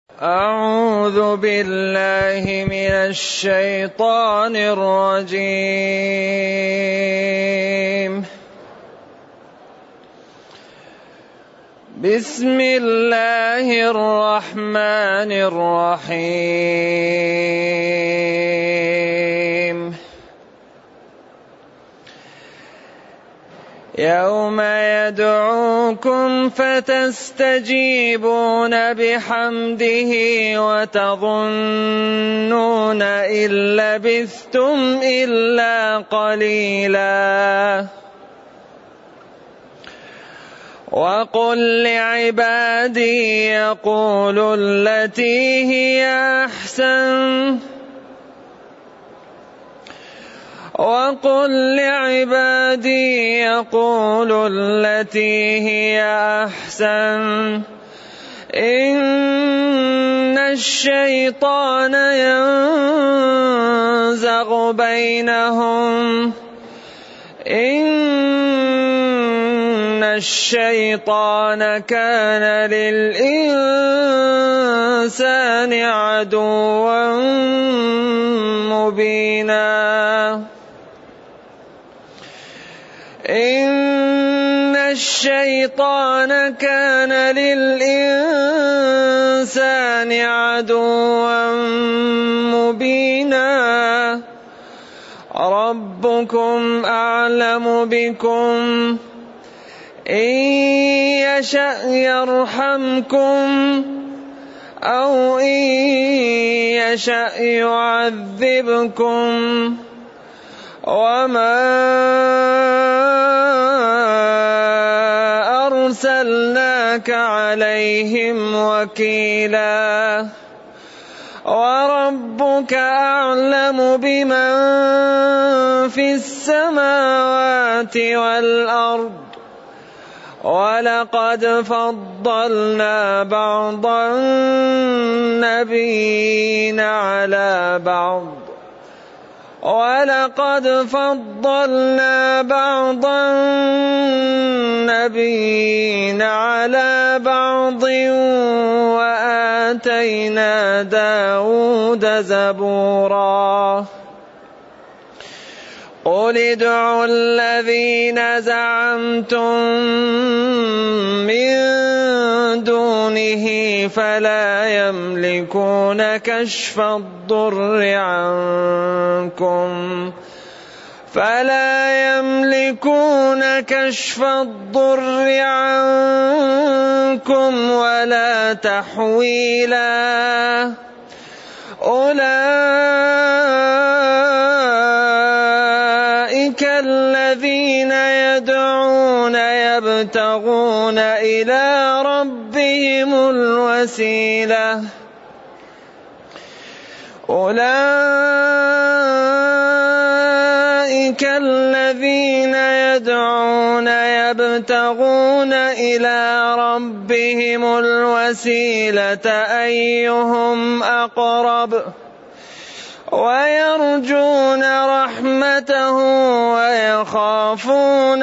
أعوذ بالله من الشيطان الرجيم. بسم الله الرحمن الرحيم. يوم يدعوكم فتستجيبون بحمده وتظنون إن لبثتم إلا قليلا. وقل لعبادي يقولوا التي هي أحسن إن الشيطان ينزغ بينهم إن الشيطان كان للإنسان عدوا مبينا. إن الشيطان كان للإنسان عدوا مبينا. ربكم أعلم بكم إن يشأ يرحمكم أو إن يشأ يعذبكم وما أرسلناك عليهم وكيلا. وربك أعلم بمن في السماوات والأرض ولقد فضلنا بعض النبيين على بعض وآتينا داود زبورا. قل ادعوا الذين زعمتم من دونه فلا يملكون كشف الضر عنكم ولا تحويلا. أولئك الذين يدعون يبتغون إلى ربهم الوسيلة أيهم أقرب ويرجون رحمته ويخافون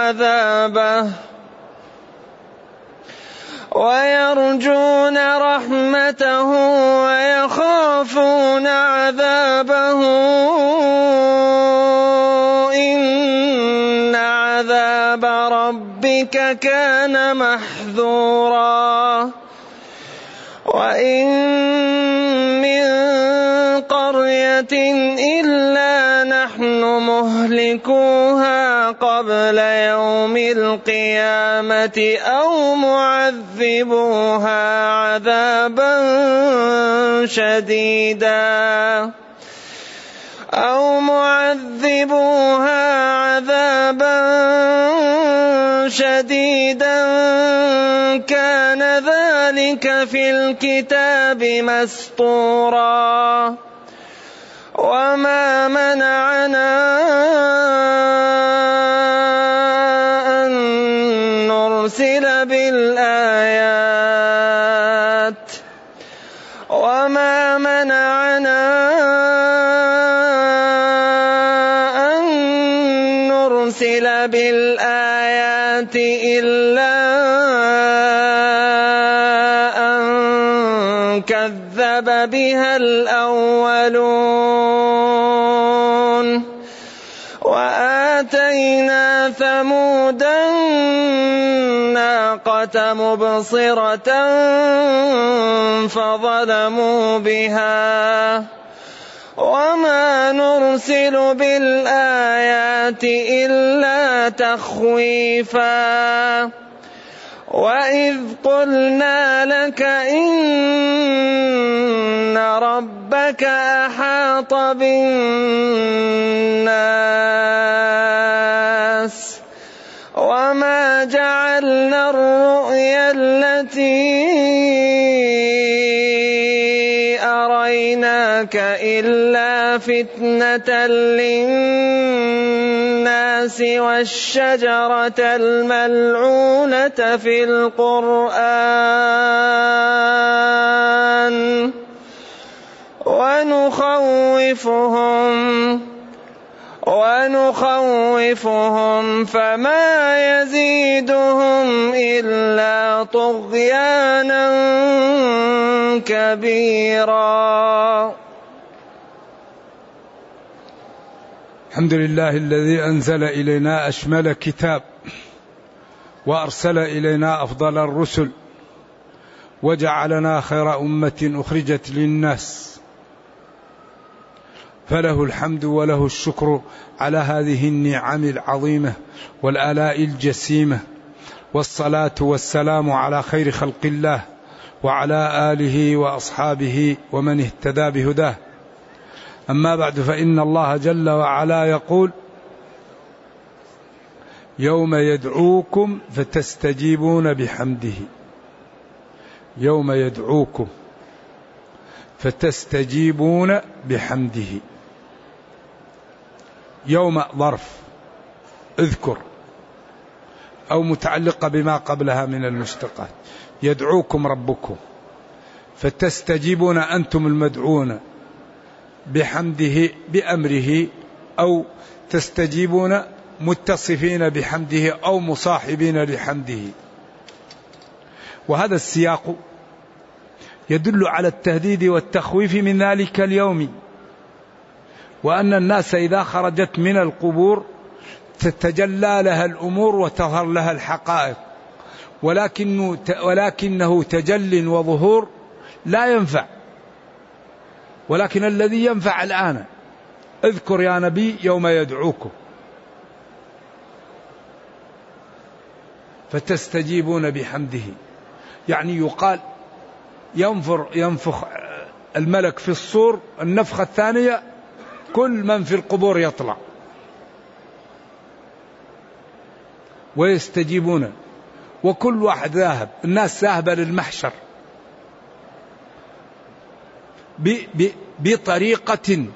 عذابه إن عذاب ربك كان محذورا. وإن من قرية إلا نحن مهلكوها قبل يوم القيامة أو معذبوها عذابا شديدا كان ذلك في الكتاب مسطورا. وما منعنا أن نرسل بالآيات إلا أن كذب بها الأولون وآتينا ثمود الناقة مبصرة فظلموا بها وما نرسل بالآيات إلا تخويفا وإذ قلنا لك إن ربك أحاط بالناس وما جعلنا الرؤيا التي أريناك إلا فتنة للناس والشجرة الملعونة في القرآن ونخوفهم فما يزيدهم إلا طغيانا كبيرا. الحمد لله الذي أنزل إلينا أشمل كتاب وأرسل إلينا أفضل الرسل وجعلنا خير أمة أخرجت للناس، فله الحمد وله الشكر على هذه النعم العظيمة والآلاء الجسيمة، والصلاة والسلام على خير خلق الله وعلى آله وأصحابه ومن اهتدى بهداه. أما بعد، فإن الله جل وعلا يقول: يوم يدعوكم فتستجيبون بحمده. يوم يدعوكم فتستجيبون بحمده. يوم ظرف اذكر أو متعلقة بما قبلها من المشتقات. يدعوكم ربكم فتستجيبون أنتم المدعون بحمده بأمره، أو تستجيبون متصفين بحمده أو مصاحبين لحمده. وهذا السياق يدل على التهديد والتخويف من ذلك اليوم، وأن الناس إذا خرجت من القبور تتجلى لها الأمور وتظهر لها الحقائق، ولكنه تجل وظهور لا ينفع، ولكن الذي ينفع الآن. اذكر يا نبي يوم يدعوكم فتستجيبون بحمده، يعني يقال ينفخ الملك في الصور النفخة الثانية، كل من في القبور يطلع ويستجيبون، وكل واحد ذاهب، الناس ذاهبة للمحشر بطريقة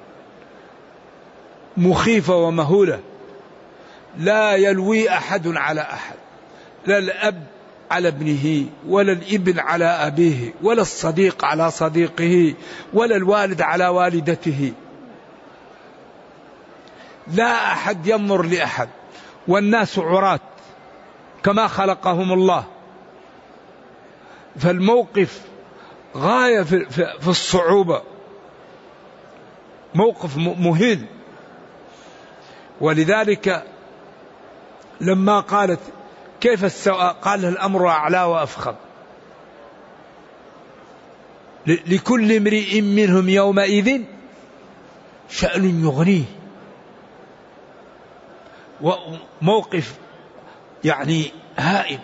مخيفة ومهولة، لا يلوي أحد على أحد، لا الأب على ابنه ولا الابن على أبيه ولا الصديق على صديقه ولا الوالد على والدته، لا أحد يمر لأحد، والناس عراة كما خلقهم الله. فالموقف غاية في الصعوبة، موقف مهين. ولذلك لما قالت كيف السواء، قال الأمر أعلى وأفخم، لكل امرئ منهم يومئذ شأن يغنيه. وموقف يعني هائل.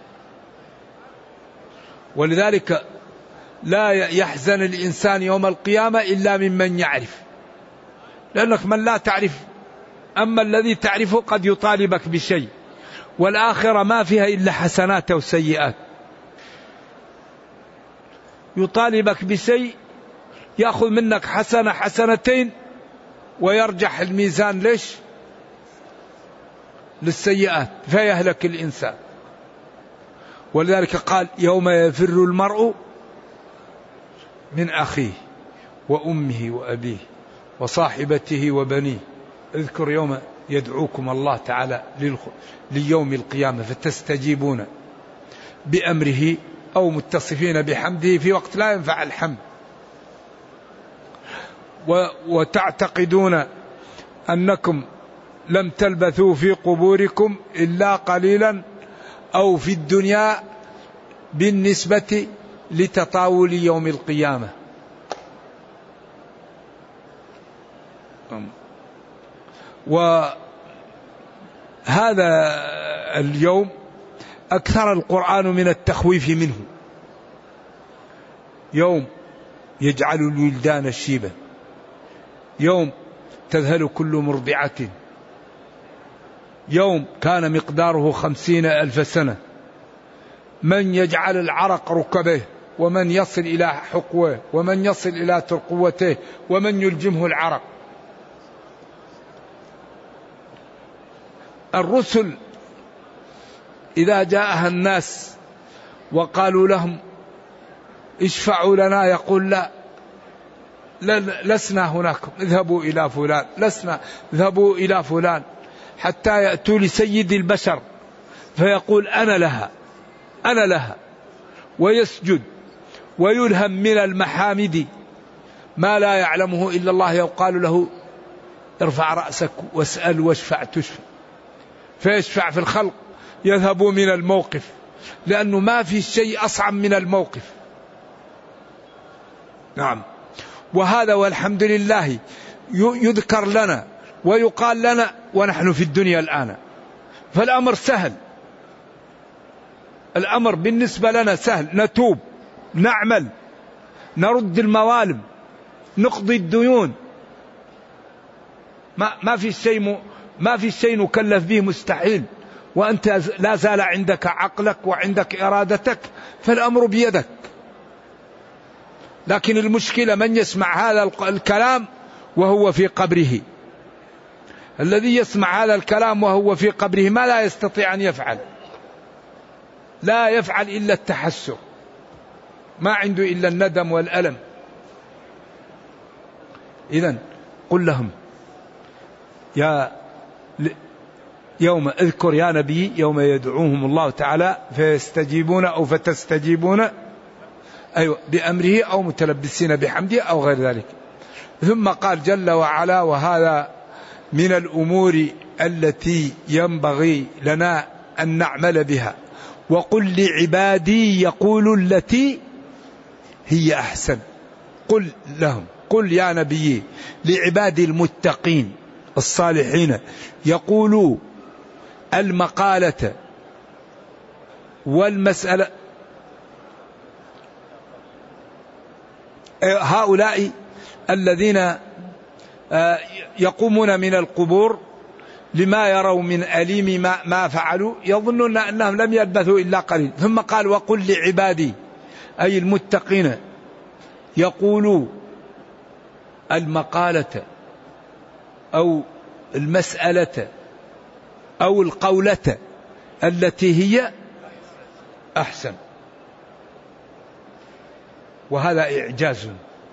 ولذلك لا يحزن الإنسان يوم القيامة إلا ممن يعرف، لأنك من لا تعرف، أما الذي تعرفه قد يطالبك بشيء، والآخرة ما فيها إلا حسنات وسيئات. يطالبك بشيء يأخذ منك حسنة حسنتين ويرجح الميزان ليش؟ للسيئات، فيهلك الإنسان. ولذلك قال يوم يفر المرء من أخيه وأمه وأبيه وصاحبته وبنيه. اذكر يوم يدعوكم الله تعالى ليوم القيامة فتستجيبون بأمره أو متصفين بحمده في وقت لا ينفع الحمد، وتعتقدون أنكم لم تلبثوا في قبوركم إلا قليلا أو في الدنيا بالنسبة لتطاول يوم القيامة. وهذا اليوم أكثر القرآن من التخويف منه. يوم يجعل الولدان شيبا، يوم تذهل كل مرضعة، يوم كان مقداره 50,000 سنة، من يجعل العرق ركبه، ومن يصل إلى حقوه، ومن يصل إلى ترقوته، ومن يلجمه العرق. الرسل إذا جاءها الناس وقالوا لهم اشفعوا لنا يقول لا، لسنا هناك، اذهبوا إلى فلان، لسنا، اذهبوا إلى فلان، حتى يأتوا لسيد البشر فيقول أنا لها، أنا لها، ويسجد ويلهم من المحامد ما لا يعلمه إلا الله، يقال له ارفع رأسك واسأل واشفع تشفع، فيشفع في الخلق، يذهبوا من الموقف، لأنه ما في شيء أصعب من الموقف. نعم، وهذا والحمد لله يذكر لنا ويقال لنا ونحن في الدنيا الآن، فالأمر سهل، الأمر بالنسبة لنا سهل، نتوب، نعمل، نرد المظالم، نقضي الديون، ما في شيء نكلف به مستحيل، وأنت لا زال عندك عقلك وعندك إرادتك، فالأمر بيدك. لكن المشكلة من يسمع هذا الكلام وهو في قبره. الذي يسمع هذا الكلام وهو في قبره ما لا يستطيع أن يفعل، لا يفعل إلا التحسر، ما عنده إلا الندم والألم. إذن قل لهم يوم اذكر يا نبي يوم يدعوهم الله تعالى فيستجيبون أو فتستجيبون، أيوة، بأمره أو متلبسين بحمده أو غير ذلك. ثم قال جل وعلا وهذا من الأمور التي ينبغي لنا أن نعمل بها، وقل لعبادي يقولوا التي هي أحسن. قل لهم، قل يا نبي لعبادي المتقين الصالحين يقولوا المقالة والمسألة، هؤلاء الذين يقومون من القبور لما يروا من أليم ما فعلوا، يظنون أنهم لم يلبثوا إلا قليل. ثم قال وقل لعبادي أي المتقين يقولوا المقالة أو المسألة أو القولة التي هي أحسن. وهذا إعجاز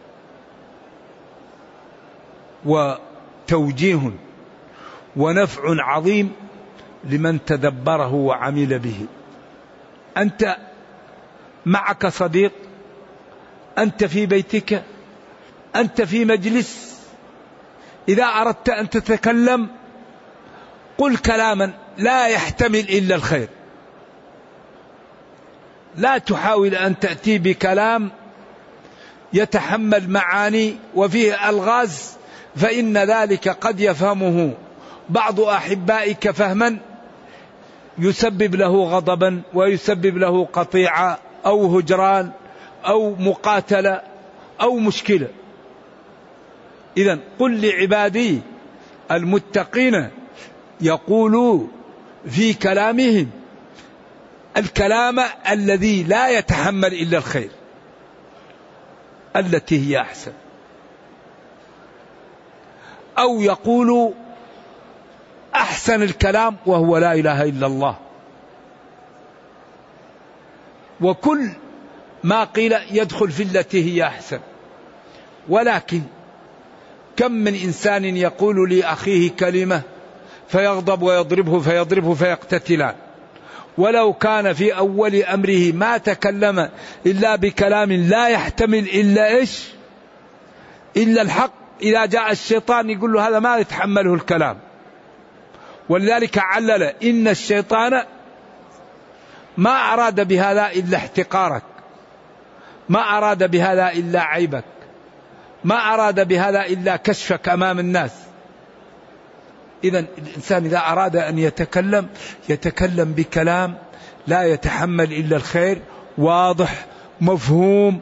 وتوجيه ونفع عظيم لمن تدبره وعمل به. أنت معك صديق، أنت في بيتك، أنت في مجلس، إذا أردت أن تتكلم قل كلاما لا يحتمل إلا الخير، لا تحاول أن تأتي بكلام يتحمل معاني وفيه ألغاز، فإن ذلك قد يفهمه بعض أحبائك فهما يسبب له غضبا ويسبب له قطيعة أو هجران أو مقاتلة أو مشكلة. إذن قل لعبادي المتقين يقولوا في كلامهم الكلام الذي لا يتحمل إلا الخير التي هي أحسن، أو يقولوا أحسن الكلام وهو لا إله إلا الله. وكل ما قيل يدخل في التي هي أحسن. ولكن كم من إنسان يقول لأخيه كلمة فيغضب ويضربه فيقتتلان، ولو كان في أول أمره ما تكلم إلا بكلام لا يحتمل إلا إيش؟ إلا الحق، إذا جاء الشيطان يقول له هذا ما يتحمله الكلام. ولذلك علل إن الشيطان ما أراد بهذا إلا احتقارك، ما أراد بهذا إلا عيبك، ما أراد بهذا إلا كشفك أمام الناس. إذن الإنسان إذا أراد أن يتكلم بكلام لا يتحمل إلا الخير، واضح مفهوم،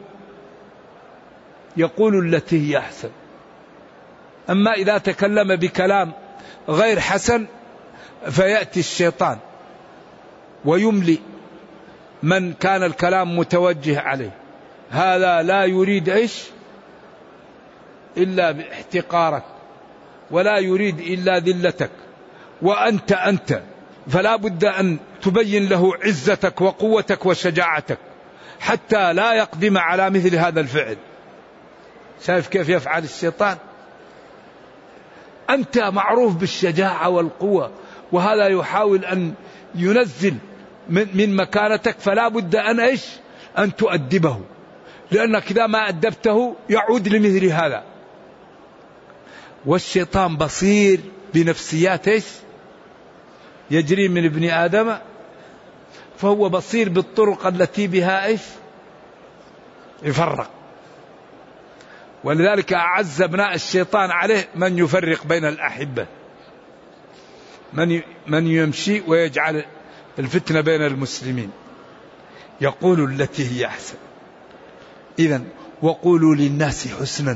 يقول التي هي أحسن. أما إذا تكلم بكلام غير حسن فيأتي الشيطان ويملي من كان الكلام متوجه عليه. هذا لا يريد إيش إلا باحتقارك، ولا يريد إلا ذلتك، وأنت فلا بد أن تبين له عزتك وقوتك وشجاعتك حتى لا يقدم على مثل هذا الفعل. شايف كيف يفعل الشيطان؟ أنت معروف بالشجاعة والقوة، وهذا يحاول أن ينزل من مكانتك، فلا بد أن تؤدبه، لأنك إذا ما أدبته يعود لمثل هذا. والشيطان بصير بنفسيات يجري من ابن آدم، فهو بصير بالطرق التي بها يفرق. ولذلك أعز ابناء الشيطان عليه من يفرق بين الأحبة، من يمشي ويجعل الفتنة بين المسلمين. يقول التي هي أحسن. إذن وقولوا للناس حسنا.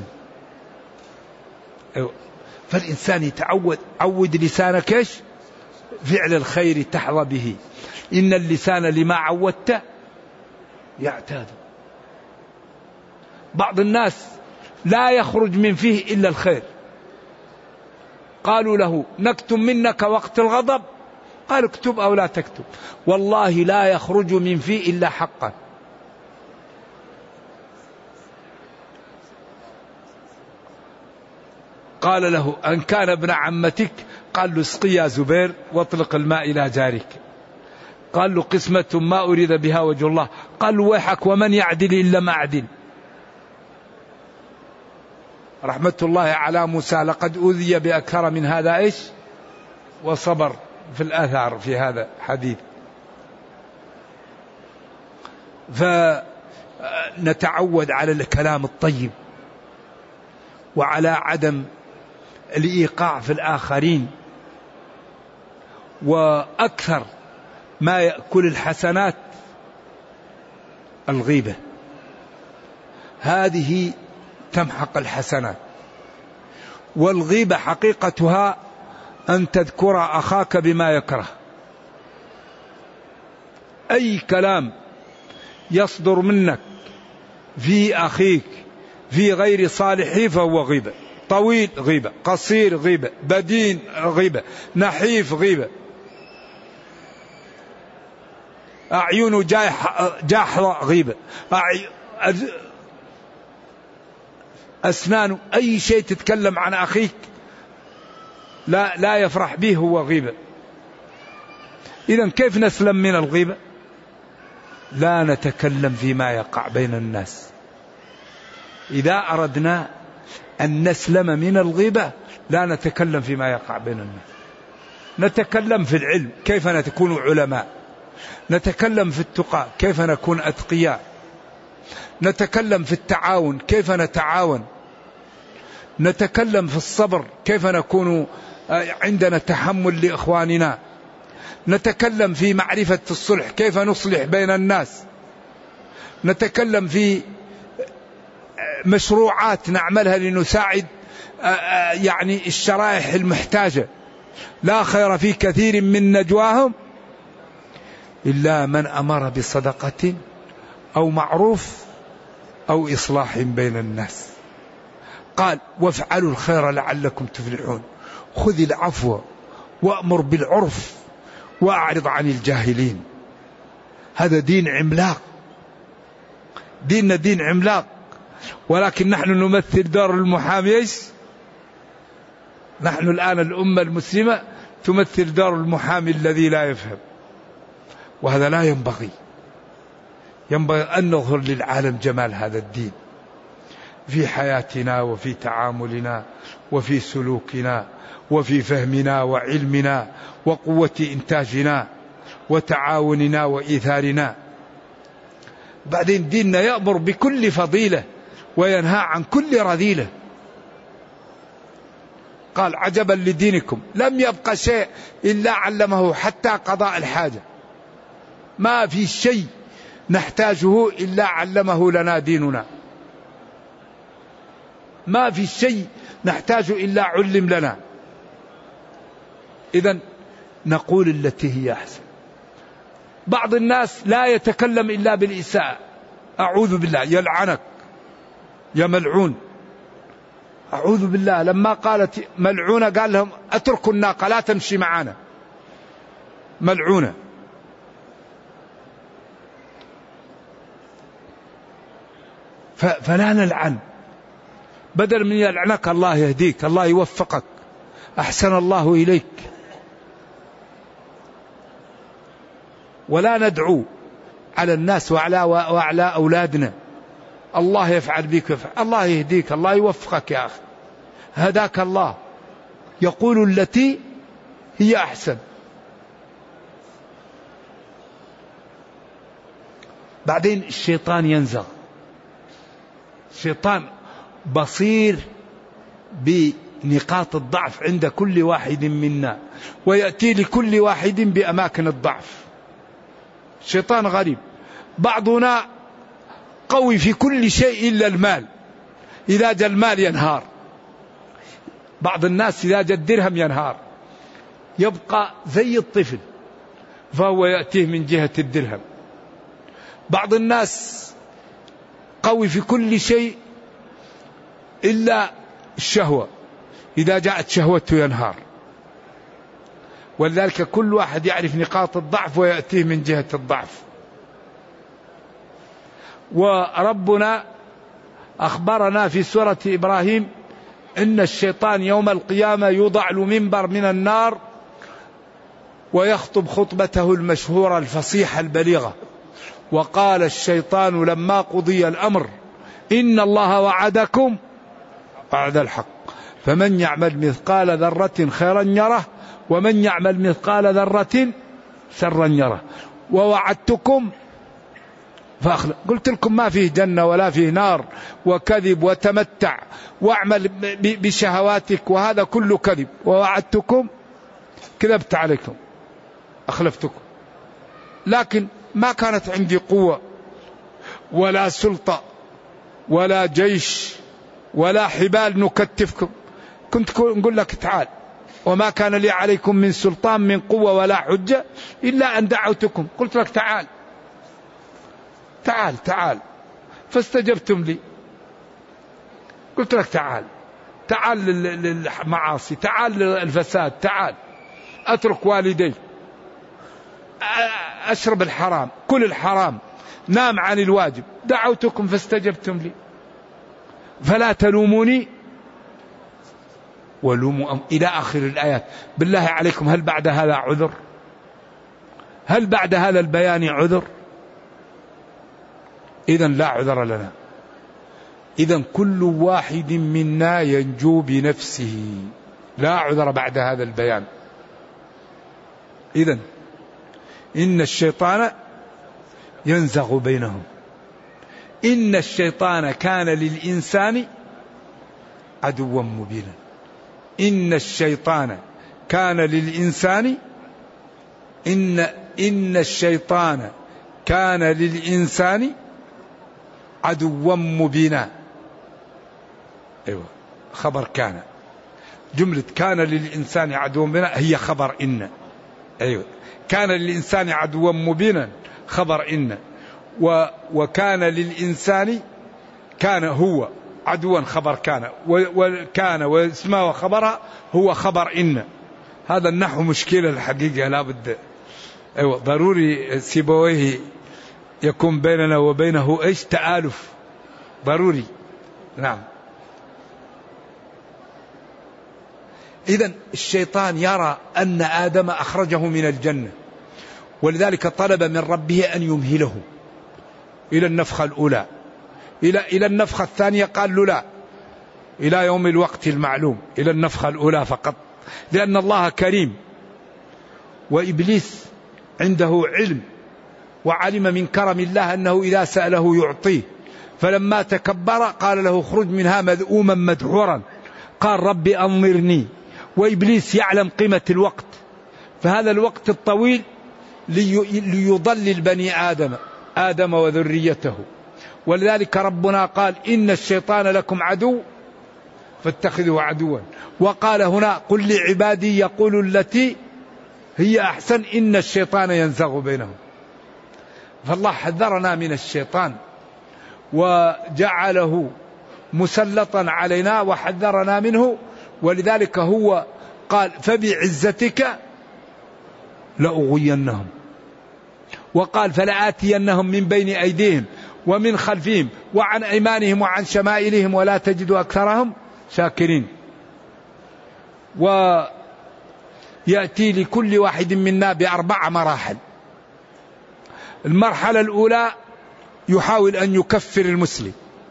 فالإنسان يتعود، عود لسانك فعل الخير تحظى به، إن اللسان لما عودت يعتاد. بعض الناس لا يخرج من فيه إلا الخير. قالوا له نكتم منك وقت الغضب، قال اكتب أو لا تكتب، والله لا يخرج من فيه إلا حقا. قال له أن كان ابن عمتك، قال له اسقي يا زبير واطلق الماء إلى جارك. قال له قسمة ما أريد بها وجه الله. قال له ويحك ومن يعدل إلا ما أعدل. رحمة الله على موسى لقد أوذي بأكثر من هذا وصبر في الآثار في هذا حديث. فنتعود على الكلام الطيب وعلى عدم الإيقاع في الآخرين. وأكثر ما يأكل الحسنات الغيبة، هذه تمحق الحسنات. والغيبة حقيقتها أن تذكر أخاك بما يكره. أي كلام يصدر منك في أخيك في غير صالحه فهو غيبة. طويل غيبة، قصير غيبة، بدين غيبة، نحيف غيبة، أعين جاحظة غيبة، أسنان، أي شيء تتكلم عن أخيك لا يفرح به هو غيبة. إذن كيف نسلم من الغيبة؟ لا نتكلم فيما يقع بين الناس. إذا أردنا أن نسلم من الغيبة لا نتكلم فيما يقع بين الناس. نتكلم في العلم كيف نكون علماء، نتكلم في التقى كيف نكون أتقياء، نتكلم في التعاون كيف نتعاون، نتكلم في الصبر كيف نكون عندنا تحمل لإخواننا، نتكلم في معرفة الصلح كيف نصلح بين الناس، نتكلم في مشروعات نعملها لنساعد يعني الشرائح المحتاجة. لا خير في كثير من نجواهم إلا من أمر بصدقة أو معروف أو إصلاح بين الناس. قال وافعلوا الخير لعلكم تفلحون. خذ العفو وأمر بالعرف وأعرض عن الجاهلين. هذا دين عملاق، ديننا دين عملاق. ولكن نحن نمثل دار المحامي. نحن الآن الأمة المسلمة تمثل دار المحامي الذي لا يفهم. وهذا لا ينبغي. ينبغي أن نظهر للعالم جمال هذا الدين في حياتنا وفي تعاملنا وفي سلوكنا وفي فهمنا وعلمنا وقوة إنتاجنا وتعاوننا وإيثارنا. بعدين ديننا يأمر بكل فضيلة وينهى عن كل رذيلة. قال عجبا لدينكم لم يبق شيء إلا علمه حتى قضاء الحاجة. ما في شيء نحتاجه إلا علمه لنا ديننا. ما في شيء نحتاج إلا علم لنا. إذن نقول التي هي أحسن. بعض الناس لا يتكلم إلا بالإساءة. أعوذ بالله، يلعنك يا ملعون، أعوذ بالله. لما قالت ملعونة قال لهم أتركوا الناقة لا تمشي معنا، ملعونة. فلا نلعن، بدل من يلعنك الله يهديك، الله يوفقك، أحسن الله إليك. ولا ندعو على الناس وعلى أولادنا الله يفعل بك ويفعل. الله يهديك، الله يوفقك يا أخي، هداك الله. يقول التي هي أحسن. بعدين الشيطان ينزغ. الشيطان بصير بنقاط الضعف عند كل واحد منا، ويأتي لكل واحد بأماكن الضعف. الشيطان غريب. بعضنا قوي في كل شيء إلا المال، إذا جاء المال ينهار. بعض الناس إذا جاء الدرهم ينهار، يبقى زي الطفل فهو يأتيه من جهة الدرهم. بعض الناس قوي في كل شيء إلا الشهوة، إذا جاءت شهوته ينهار. ولذلك كل واحد يعرف نقاط الضعف ويأتيه من جهة الضعف. وربنا أخبرنا في سورة إبراهيم إن الشيطان يوم القيامة يوضع له منبر من النار ويخطب خطبته المشهورة الفصيحة البليغة. وقال الشيطان لما قضي الأمر إن الله وعدكم وعد الحق فمن يعمل مثقال ذرة خيرا يره ومن يعمل مثقال ذرة شرا يره ووعدتكم فأخلق. قلت لكم ما فيه جنة ولا فيه نار، وكذب وتمتع واعمل بشهواتك، وهذا كله كذب. ووعدتكم كذبت عليكم أخلفتكم. لكن ما كانت عندي قوة ولا سلطة ولا جيش ولا حبال نكتفكم. كنت نقول لك تعال، وما كان لي عليكم من سلطان من قوة ولا حجة إلا أن دعوتكم. قلت لك تعال تعال تعال فاستجبتم لي. قلت لك تعال تعال للمعاصي، تعال للفساد، تعال أترك والدي، أشرب الحرام، كل الحرام، نام عن الواجب. دعوتكم فاستجبتم لي فلا تلوموني ولوموا إلى آخر الآيات. بالله عليكم هل بعد هذا عذر؟ هل بعد هذا البيان عذر؟ إذن لا عذر لنا. إذن كل واحد منا ينجو بنفسه، لا عذر بعد هذا البيان. إذن إن الشيطان ينزغ بينهم. إن الشيطان كان للإنسان عدوا مبينا. إن الشيطان كان للإنسان إن الشيطان كان للإنسان عدوا مبينا. أيوة، خبر كان. جملة كان للإنسان عدوا مبينا هي خبر إن. أيوة، كان للإنسان عدوا مبينا خبر إن. وكان للإنسان كان هو عدوا خبر كان، وكان واسمها وخبرها هو خبر إن. هذا النحو مشكلة الحقيقة، لا بد. أيوة، ضروري سيبويه يكون بيننا وبينه إيش تآلف ضروري. نعم. إذن الشيطان يرى أن آدم أخرجه من الجنة ولذلك طلب من ربه أن يمهله إلى النفخة الأولى. إلى النفخة الثانية قال له لا، إلى يوم الوقت المعلوم، إلى النفخة الأولى فقط، لأن الله كريم. وإبليس عنده علم وعلم من كرم الله أنه إذا سأله يعطيه، فلما تكبر قال له اخرج منها مذءوما مدحورا، قال ربي أنظرني. وإبليس يعلم قيمة الوقت، فهذا الوقت الطويل ليضلل بني آدم وذريته. ولذلك ربنا قال إن الشيطان لكم عدو فاتخذوه عدوا. وقال هنا قل لعبادي يقولوا التي هي أحسن إن الشيطان ينزغ بينهم. فالله حذرنا من الشيطان وجعله مسلطا علينا وحذرنا منه، ولذلك هو قال فبعزتك لأغوينهم، وقال فلآتينهم من بين أيديهم ومن خلفهم وعن أيمانهم وعن شمائلهم ولا تجد أكثرهم شاكرين. ويأتي لكل واحد منا ب4 مراحل. المرحلة الأولى يحاول أن يكفر المسلم،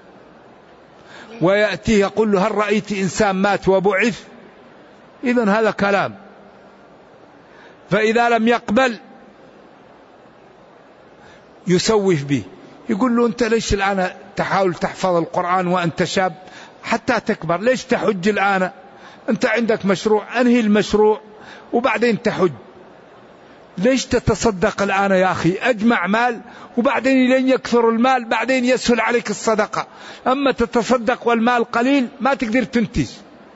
ويأتيه يقول له هل رأيت إنسان مات وبعث؟ إذن هذا كلام. فإذا لم يقبل يسوف به، يقول له أنت ليش الآن تحاول تحفظ القرآن وأنت شاب حتى تكبر؟ ليش تحج الآن؟ أنت عندك مشروع، أنهي المشروع وبعدين تحج. ليش تتصدق الآن يا أخي؟ أجمع مال وبعدين لين يكثر المال بعدين يسهل عليك الصدقة، أما تتصدق والمال قليل ما تقدر تنتج.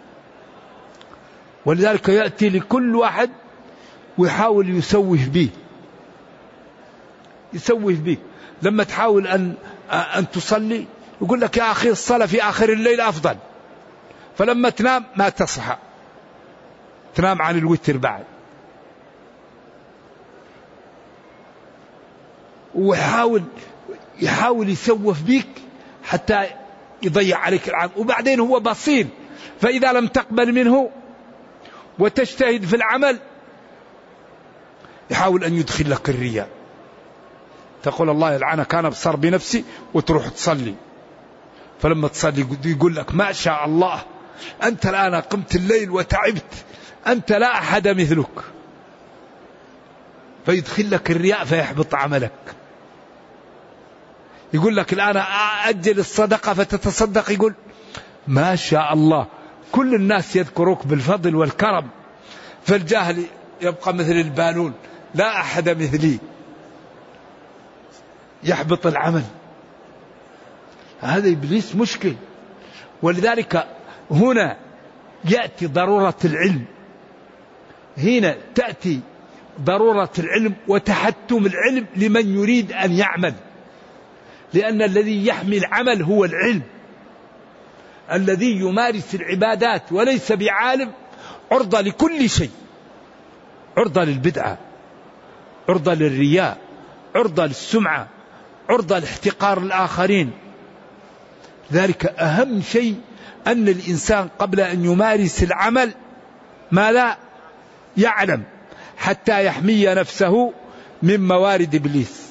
ولذلك يأتي لكل واحد ويحاول يسوف به. لما تحاول أن تصلي يقول لك يا أخي الصلاة في آخر الليل أفضل، فلما تنام ما تصحى، تنام عن الوتر بعد. ويحاول يسوف بيك حتى يضيع عليك العمل. وبعدين هو بصير، فإذا لم تقبل منه وتجتهد في العمل يحاول أن يدخل لك الرياء. تقول الله يلعنك أنا أبصر بنفسي، وتروح تصلي، فلما تصلي يقول لك ما شاء الله أنت الآن قمت الليل وتعبت، أنت لا أحد مثلك، فيدخل لك الرياء فيحبط عملك. يقول لك الآن أجل الصدقة فتتصدق، يقول ما شاء الله كل الناس يذكروك بالفضل والكرم، فالجاهل يبقى مثل البالون لا أحد مثلي، يحبط العمل. هذا إبليس مشكل. ولذلك هنا يأتي ضرورة العلم، هنا تأتي ضرورة العلم وتحتم العلم لمن يريد أن يعمل، لأن الذي يحمي العمل هو العلم. الذي يمارس العبادات وليس بعالم عرضة لكل شيء، عرضة للبدعة، عرضة للرياء، عرضة للسمعة، عرضة لاحتقار الآخرين. ذلك أهم شيء أن الإنسان قبل أن يمارس العمل ما لا يعلم، حتى يحمي نفسه من موارد إبليس.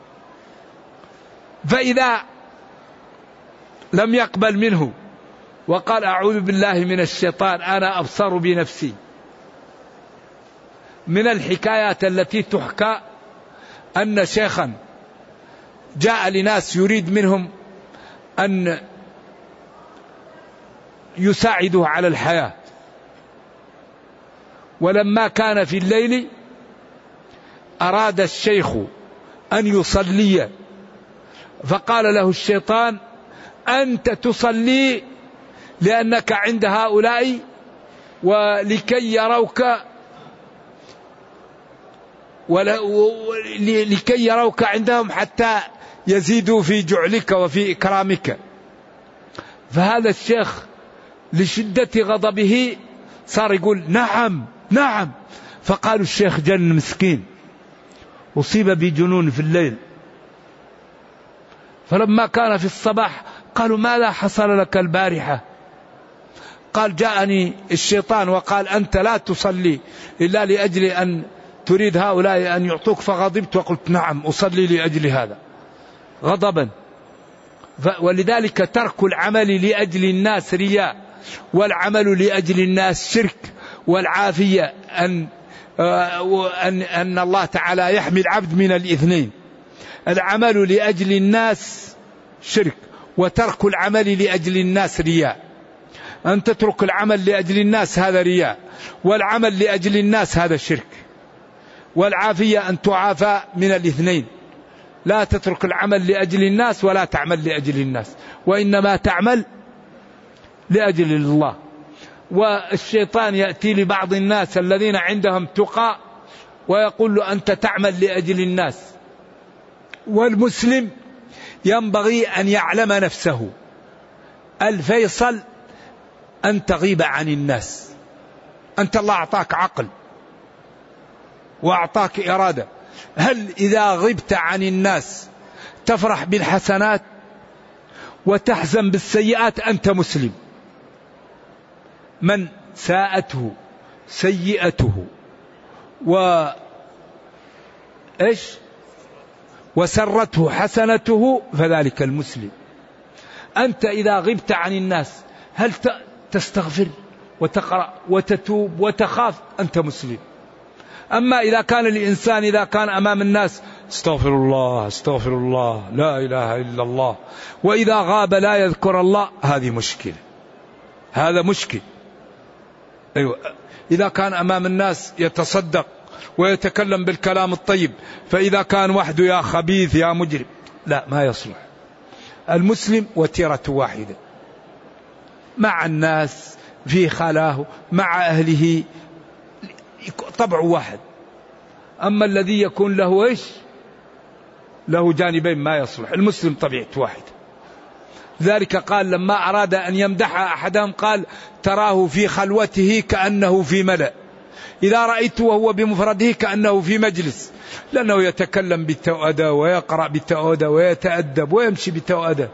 فإذا لم يقبل منه وقال أعوذ بالله من الشيطان أنا أبصر بنفسي، من الحكايات التي تحكى أن شيخا جاء لناس يريد منهم أن يساعدوه على الحياة، ولما كان في الليل أراد الشيخ أن يصلي، فقال له الشيطان أنت تصلي لأنك عند هؤلاء ولكي يروك عندهم حتى يزيدوا في جعلك وفي إكرامك. فهذا الشيخ لشدة غضبه صار يقول نعم نعم، فقالوا الشيخ جن مسكين أصيب بجنون في الليل. فلما كان في الصباح قالوا ماذا حصل لك البارحة؟ قال جاءني الشيطان وقال أنت لا تصلي إلا لأجل أن تريد هؤلاء أن يعطوك فغضبت وقلت نعم أصلي لأجل هذا غضبا. ولذلك ترك العمل لأجل الناس رياء، والعمل لأجل الناس شرك. والعافية أن الله تعالى يحمي العبد من الاثنين، العمل لأجل الناس شرك، وترك العمل لأجل الناس رياء. أن تترك العمل لأجل الناس هذا رياء، والعمل لأجل الناس هذا شرك. والعافية أن تعافى من الاثنين، لا تترك العمل لأجل الناس ولا تعمل لأجل الناس، وإنما تعمل لأجل الله. والشيطان يأتي لبعض الناس الذين عندهم تقى ويقول له أنت تعمل لأجل الناس. والمسلم ينبغي أن يعلم نفسه، الفيصل أن تغيب عن الناس. أنت الله أعطاك عقل وأعطاك إرادة، هل إذا غبت عن الناس تفرح بالحسنات وتحزن بالسيئات؟ أنت مسلم. من ساءته سيئته وسرته حسنته فذلك المسلم. أنت إذا غبت عن الناس هل تستغفر وتقرأ وتتوب وتخاف؟ أنت مسلم. أما إذا كان الإنسان إذا كان أمام الناس استغفر الله استغفر الله لا إله إلا الله، وإذا غاب لا يذكر الله، هذه مشكلة، هذا مشكل. أيوة. إذا كان أمام الناس يتصدق ويتكلم بالكلام الطيب، فإذا كان وحده يا خبيث يا مجرم، لا، ما يصلح. المسلم وتيرة واحدة مع الناس في خلاه مع أهله، طبع واحد. أما الذي يكون له له جانبين ما يصلح. المسلم طبيعة واحد. ذلك قال لما أراد أن يمدح أحدهم قال تراه في خلوته كأنه في ملأ، إذا رأيته وهو بمفرده كأنه في مجلس، لأنه يتكلم بالتوأدة ويقرأ بالتوأدة ويتأدب ويمشي بالتوأدة.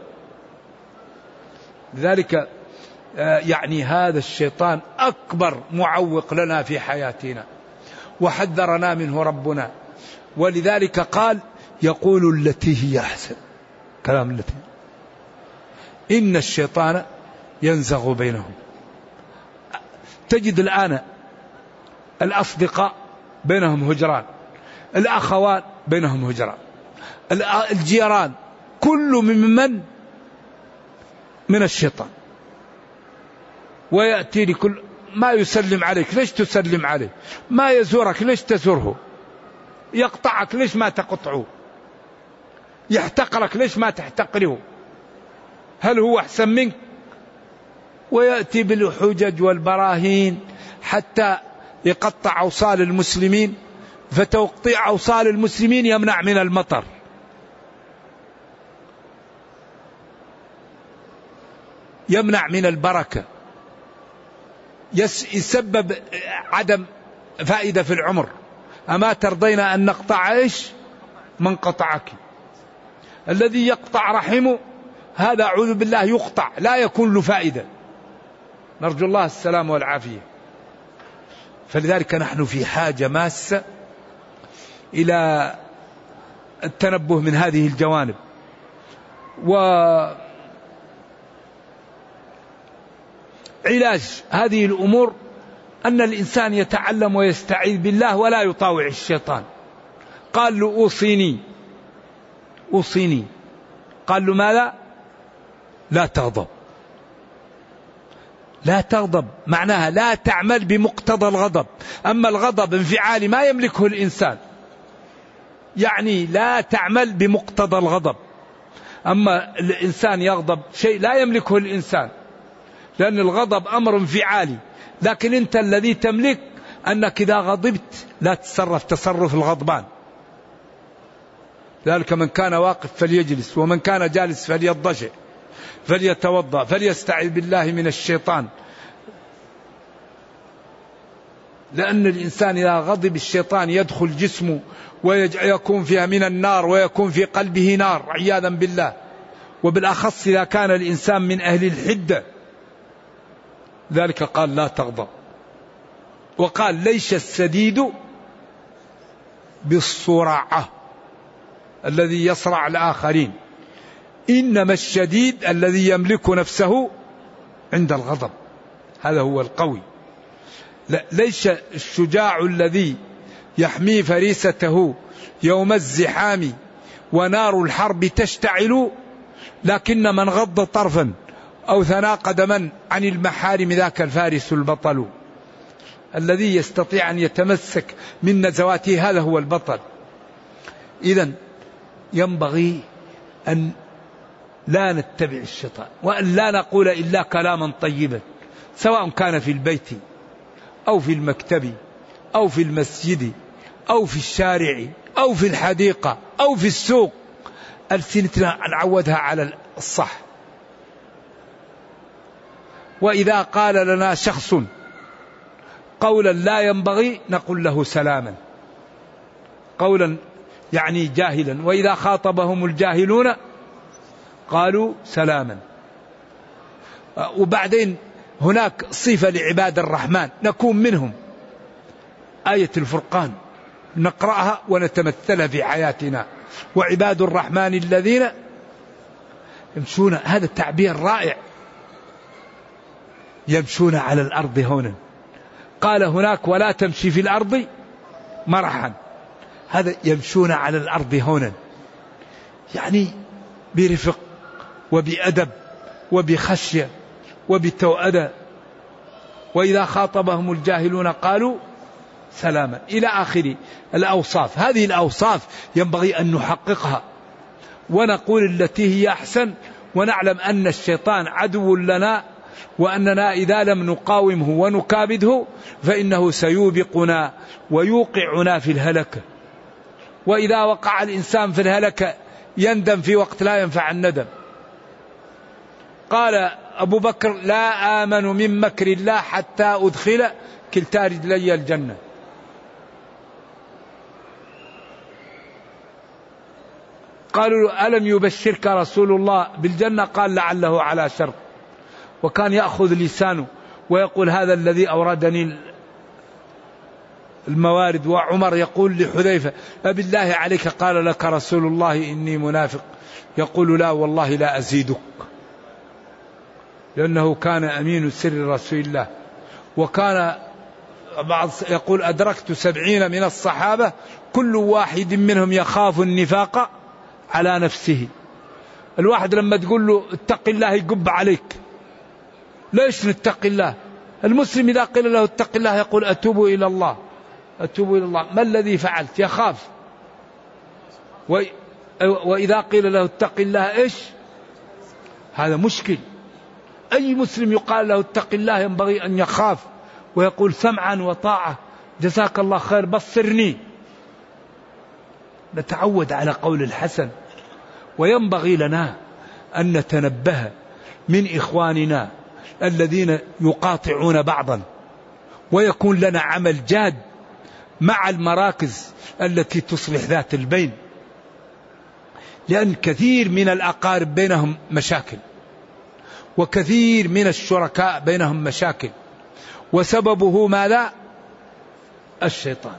لذلك يعني هذا الشيطان أكبر معوق لنا في حياتنا، وحذرنا منه ربنا. ولذلك قال يقول التي هي أحسن، كلام التي، إن الشيطان ينزغ بينهم. تجد الآن الأصدقاء بينهم هجران، الأخوان بينهم هجران، الجيران، كل من الشيطان. ويأتي لكل ما يسلم عليك ليش تسلم عليه، ما يزورك ليش تزوره، يقطعك ليش ما تقطعه، يحتقرك ليش ما تحتقره، هل هو أحسن منك؟ ويأتي بالحجج والبراهين حتى يقطع أوصال المسلمين، فتوقيع أوصال المسلمين يمنع من المطر. يمنع من البركة، يسبب عدم فائدة في العمر. أما ترضين أن نقطع من قطعك؟ الذي يقطع رحمه هذا أعوذ بالله يقطع، لا يكون له فائدة. نرجو الله السلام والعافية. فلذلك نحن في حاجة ماسة إلى التنبه من هذه الجوانب. وعلاج هذه الأمور أن الإنسان يتعلم ويستعيذ بالله ولا يطاوع الشيطان. قال له أوصيني، قال له ماذا؟ لا تغضب. لا تغضب معناها لا تعمل بمقتضى الغضب. أما الغضب انفعالي ما يملكه الإنسان، يعني لا تعمل بمقتضى الغضب. أما الإنسان يغضب شيء لا يملكه الإنسان، لأن الغضب أمر انفعالي. لكن أنت الذي تملك أنك إذا غضبت لا تتصرف تصرف الغضبان. ذلك من كان واقف فليجلس، ومن كان جالس فليضجع، فليتوضأ، فليستعذ بالله من الشيطان. لأن الإنسان إذا غضب الشيطان يدخل جسمه ويكون فيها من النار، ويكون في قلبه نار عياذا بالله. وبالأخص إذا كان الإنسان من أهل الحدة. ذلك قال لا تغضب. وقال ليس السديد بالصرعة الذي يصرع الآخرين، إنما الشديد الذي يملك نفسه عند الغضب، هذا هو القوي. ليس الشجاع الذي يحمي فريسته يوم الزحام ونار الحرب تشتعل، لكن من غض طرفا أو ثنى قدما عن المحارم ذاك الفارس البطل، الذي يستطيع أن يتمسك من نزواته، هذا هو البطل. إذن ينبغي أن لا نتبع الشيطان، وأن لا نقول إلا كلاما طيبا، سواء كان في البيت أو في المكتب أو في المسجد أو في الشارع أو في الحديقة أو في السوق. ألسنتنا نعودها على الصح. وإذا قال لنا شخص قولا لا ينبغي نقول له سلاما، قولا يعني جاهلا. وإذا خاطبهم الجاهلون قالوا سلاما. وبعدين هناك صفة لعباد الرحمن نكون منهم، آية الفرقان نقرأها ونتمثلها في حياتنا. وعباد الرحمن الذين يمشون، هذا التعبير رائع، يمشون على الأرض هونا. قال هناك ولا تمشي في الأرض مرحا، هذا يمشون على الأرض هونا، يعني برفق وبأدب وبخشية وبتوأدة. وإذا خاطبهم الجاهلون قالوا سلاما، إلى آخر الأوصاف. هذه الأوصاف ينبغي أن نحققها ونقول التي هي أحسن، ونعلم أن الشيطان عدو لنا، وأننا إذا لم نقاومه ونكابده فإنه سيوبقنا ويوقعنا في الهلكة. وإذا وقع الإنسان في الهلكة يندم في وقت لا ينفع الندم. قال أبو بكر لا آمن من مكر الله حتى أدخل كلتا رجلي الجنة. قالوا ألم يبشرك رسول الله بالجنة؟ قال لعله على شرط. وكان يأخذ لسانه ويقول هذا الذي أوردني الموارد. وعمر يقول لحذيفة أبالله عليك قال لك رسول الله إني منافق؟ يقول لا والله لا أزيدك، لأنه كان أمين سر رسول الله. وكان بعض يقول أدركت 70 من الصحابة كل واحد منهم يخاف النفاق على نفسه. الواحد لما تقول له اتق الله يقب عليك، ليش نتقي الله؟ المسلم إذا قيل له اتق الله يقول أتوب إلى الله، أتوب إلى الله. ما الذي فعلت؟ يخاف. وإذا قيل له اتق الله إيش؟ هذا مشكل. أي مسلم يقال له اتق الله ينبغي أن يخاف ويقول سمعا وطاعة، جزاك الله خير بصرني. نتعود على قول الحسن. وينبغي لنا أن نتنبه من إخواننا الذين يقاطعون بعضا، ويكون لنا عمل جاد مع المراكز التي تصلح ذات البين، لأن كثير من الأقارب بينهم مشاكل، وكثير من الشركاء بينهم مشاكل، وسببه ماذا؟ الشيطان.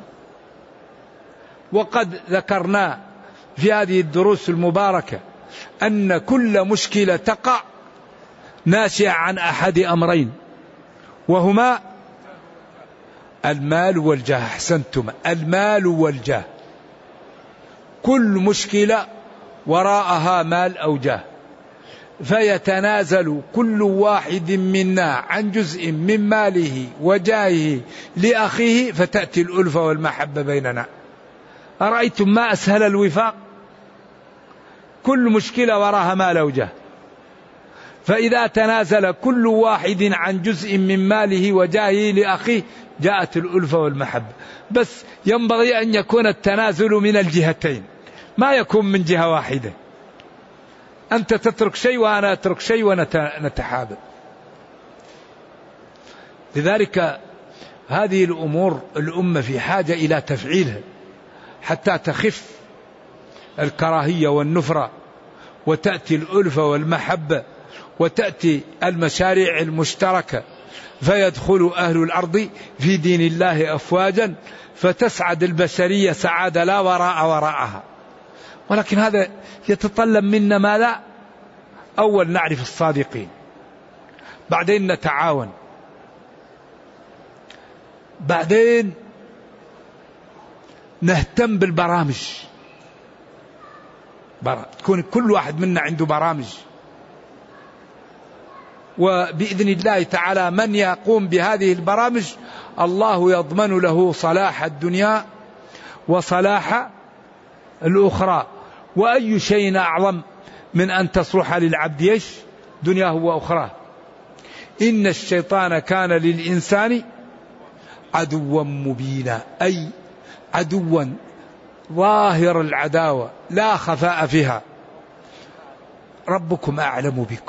وقد ذكرنا في هذه الدروس المباركة أن كل مشكلة تقع ناشئة عن أحد أمرين، وهما المال والجاه. أحسنتم، المال والجاه. كل مشكلة وراءها مال أو جاه، فيتنازل كل واحد منا عن جزء من ماله وجاهه لأخيه فتأتي الألفة والمحبة بيننا. أرأيتم ما أسهل الوفاق؟ كل مشكلة وراها مال أو جاه، فإذا تنازل كل واحد عن جزء من ماله وجاهه لأخيه جاءت الألفة والمحبة. بس ينبغي أن يكون التنازل من الجهتين، ما يكون من جهة واحدة. أنت تترك شيء وأنا أترك شيء ونتحابب. لذلك هذه الأمور الأمة في حاجة إلى تفعيلها حتى تخف الكراهية والنفرة، وتأتي الألفة والمحبة، وتأتي المشاريع المشتركة فيدخل أهل الأرض في دين الله أفواجا فتسعد البشرية سعادة لا وراءها. ولكن هذا يتطلب منا ماذا؟ أول نعرف الصادقين، بعدين نتعاون، بعدين نهتم بالبرامج، تكون كل واحد منا عنده برامج، وبإذن الله تعالى من يقوم بهذه البرامج الله يضمن له صلاح الدنيا وصلاح الأخرى. وأي شيء أعظم من أن تصلح للعبد دنياه وأخراه. إن الشيطان كان للإنسان عدوا مبينا، أي عدوا ظاهر العداوة لا خفاء فيها. ربكم أعلم بكم.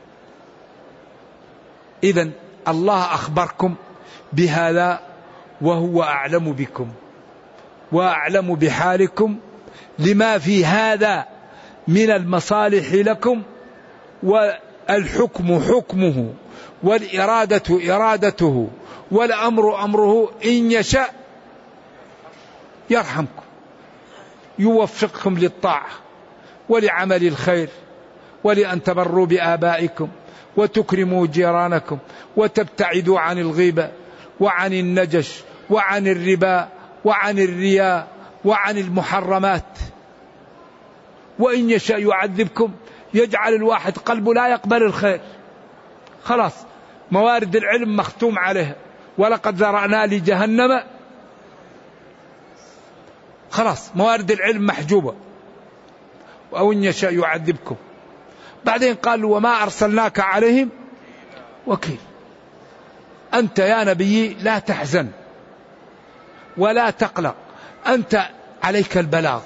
إذن الله أخبركم بهذا وهو أعلم بكم وأعلم بحالكم لما في هذا من المصالح لكم، والحكم حكمه، والإرادة إرادته، والأمر أمره. إن يشاء يرحمكم، يوفقكم للطاعة ولعمل الخير، ولأن تبروا بآبائكم وتكرموا جيرانكم وتبتعدوا عن الغيبة وعن النجش وعن الربا وعن الرياء وعن المحرمات. وإن يشاء يعذبكم، يجعل الواحد قلبه لا يقبل الخير، خلاص موارد العلم مختوم عليها، ولقد ذرأنا لجهنم، خلاص موارد العلم محجوبة. أو إن يشاء يعذبكم. بعدين قال وما أرسلناك عليهم وكيل. أنت يا نبي لا تحزن ولا تقلق، أنت عليك البلاغ.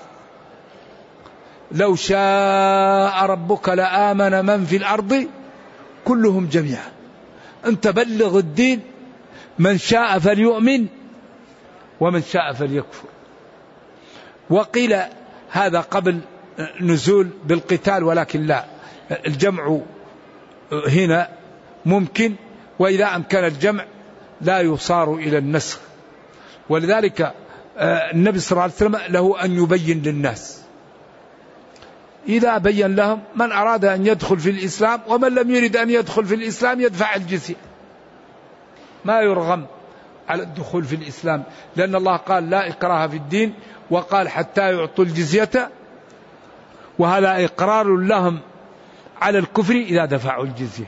لو شاء ربك لآمن من في الأرض كلهم جميعا. أنت بلغ الدين، من شاء فليؤمن ومن شاء فليكفر. وقيل هذا قبل نزول بالقتال، ولكن لا، الجمع هنا ممكن، وإذا أمكن الجمع لا يصار إلى النسخ. ولذلك النبي صلى الله عليه وسلم له أن يبين للناس، إذا بين لهم من أراد أن يدخل في الإسلام، ومن لم يرد أن يدخل في الإسلام يدفع الجزية. ما يرغم على الدخول في الإسلام، لأن الله قال لا إكراه في الدين، وقال حتى يعطوا الجزية، وهذا إقرار لهم على الكفر إذا دفعوا الجزية.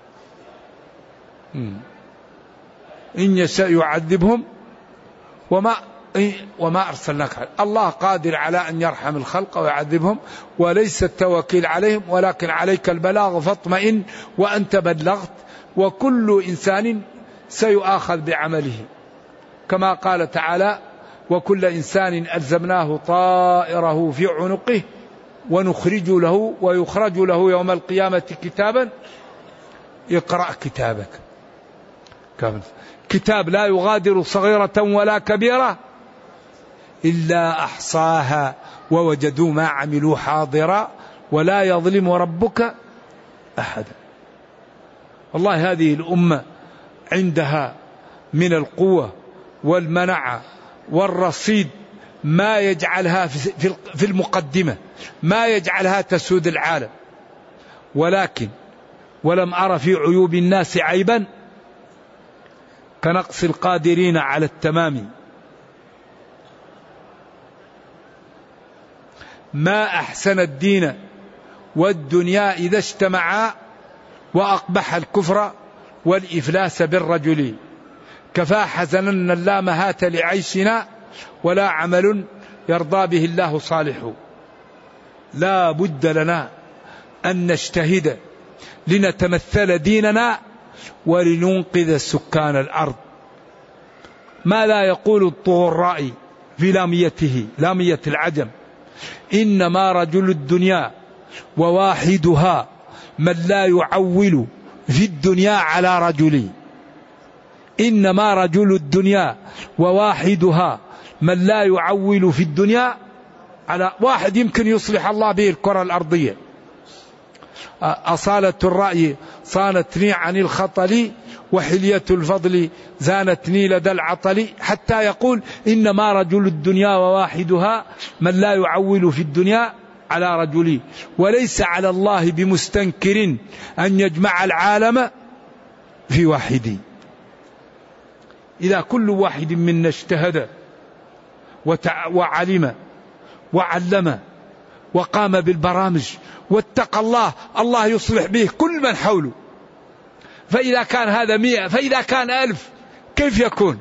إن يشاء يعذبهم وما أرسلناك. الله قادر على أن يرحم الخلق ويعذبهم، وليس التوكيل عليهم، ولكن عليك البلاغ فاطمئن وأنت بلغت، وكل إنسان سيؤاخذ بعمله، كما قال تعالى وكل إنسان ألزمناه طائره في عنقه ويخرج له يوم القيامة كتابا اقرأ كتابك. كتاب لا يغادر صغيرة ولا كبيرة إلا أحصاها ووجدوا ما عملوا حاضرا ولا يظلم ربك أحدا. والله هذه الأمة عندها من القوة والمنعة والرصيد ما يجعلها في المقدمة، ما يجعلها تسود العالم. ولكن ولم أر في عيوب الناس عيبا كنقص القادرين على التمام. ما أحسن الدين والدنيا إذا اجتمعا، وأقبح الكفر والإفلاس بالرجل. كفى حزنا لا مهاة لعيشنا، ولا عمل يرضى به الله صالح. لا بد لنا أن نجتهد لنتمثل ديننا ولننقذ سكان الأرض. ما لا يقول الطغرائي في لاميته، لامية العجم: إنما رجل الدنيا وواحدها من لا يعول في الدنيا على رجل. إنما رجل الدنيا وواحدها من لا يعول في الدنيا على واحد يمكن يصلح الله به الكرة الأرضية. أصالة الرأي صانتني عن الخطل، وحلية الفضل زانتني لدى العطل، حتى يقول إنما رجل الدنيا وواحدها من لا يعول في الدنيا على رجلي، وليس على الله بمستنكر أن يجمع العالم في واحد. إذا كل واحد منا اجتهد وعلم وعلم وقام بالبرامج واتقى الله، الله يصلح به كل من حوله. فإذا كان هذا 100، فإذا كان 1000 كيف يكون؟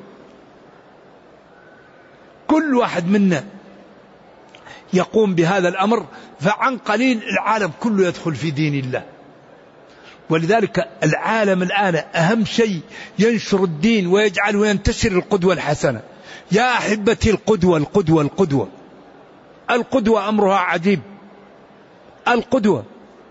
كل واحد منا يقوم بهذا الأمر، فعن قليل العالم كله يدخل في دين الله. ولذلك العالم الآن أهم شيء ينشر الدين ويجعل وينتشر القدوة الحسنة. يا أحبتي القدوة القدوة القدوة القدوة أمرها عجيب. القدوة،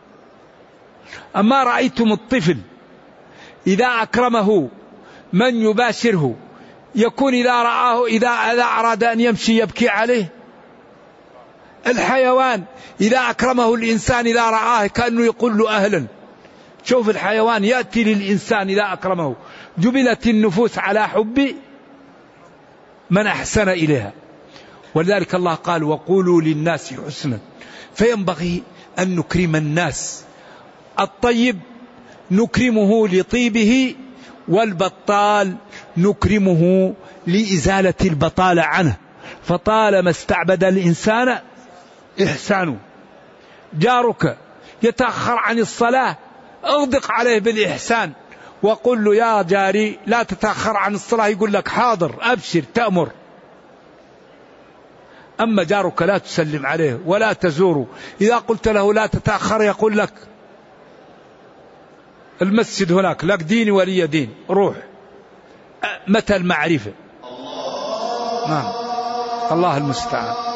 أما رأيتم الطفل إذا أكرمه من يباشره يكون إذا رآه إذا أراد أن يمشي يبكي عليه. الحيوان إذا أكرمه الإنسان إذا رآه كأنه يقول له أهلا. شوف الحيوان يأتي للإنسان إذا أكرمه. جبلت النفوس على حب من أحسن إليها. ولذلك الله قال وقولوا للناس حسنا. فينبغي أن نكرم الناس. الطيب نكرمه لطيبه، والبطال نكرمه لإزالة البطالة عنه. فطالما استعبد الإنسان إحسانه. جارك يتأخر عن الصلاة اغدق عليه بالإحسان وقل له يا جاري لا تتأخر عن الصلاة، يقول لك حاضر أبشر تأمر. أما جارك لا تسلم عليه ولا تزوره، إذا قلت له لا تتأخر يقول لك المسجد هناك لك دين ولي دين روح. متى المعرفة؟ نعم الله المستعان.